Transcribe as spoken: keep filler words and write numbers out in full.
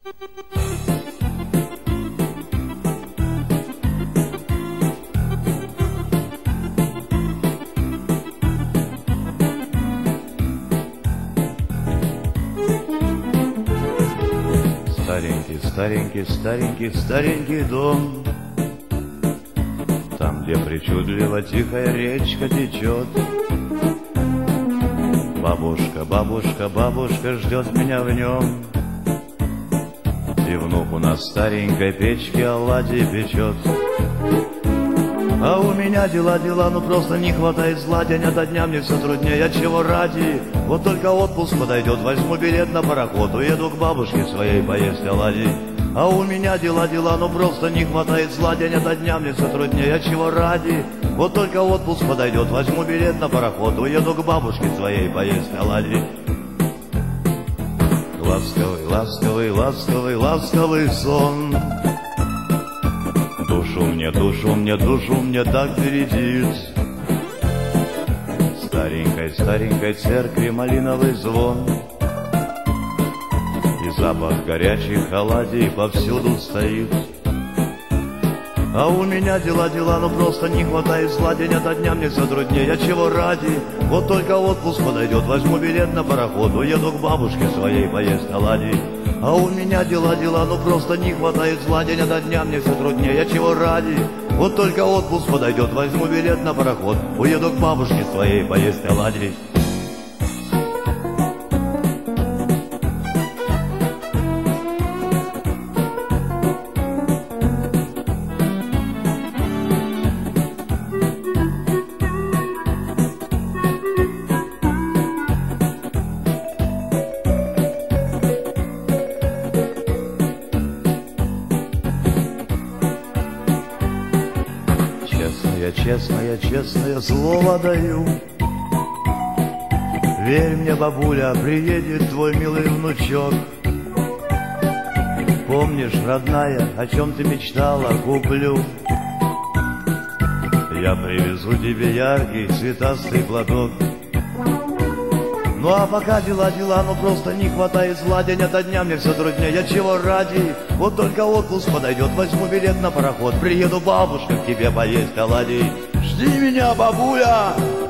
Старенький, старенький, старенький, старенький дом, там, где причудливо тихая речка течет. Бабушка, бабушка, бабушка ждет меня в нем, и внук у нас старенькой печки оладьи печет. А у меня дела, дела, ну просто не хватает зла, день ото дня мне все труднее, от чего ради? Вот только отпуск подойдет, возьму билет на пароход, уеду к бабушке своей поесть оладьи. А у меня дела, дела, ну просто не хватает зла, день ото дня мне все труднее, от чего ради? Вот только отпуск подойдет, возьму билет на пароход, уеду к бабушке своей поесть оладьи. Ласковый, ласковый, ласковый, ласковый сон, душу мне, душу мне, душу мне так бередит. Старенькой, старенькой церкви малиновый звон, и запах горячих оладий повсюду стоит. А у меня дела, дела, ну просто не хватает зла, день ото дня мне все труднее, от чего ради? Вот только отпуск подойдет, возьму билет на пароход, уеду к бабушке своей поесть оладьи. А у меня дела, дела, ну просто не хватает зла, день ото дня мне все труднее, от чего ради? Вот только отпуск подойдет, возьму билет на пароход, уеду к бабушке своей поесть оладьи. Честное, честное, честное слово даю, верь мне, бабуля, приедет твой милый внучок. Помнишь, родная, о чем ты мечтала, куплю. Я привезу тебе яркий цветастый платок. Ну а пока дела, дела, ну просто не хватает зла, день ото дня мне все труднее, от чего ради? Вот только отпуск подойдет, возьму билет на пароход, приеду, бабушка, к тебе поесть оладий. Жди меня, бабуля!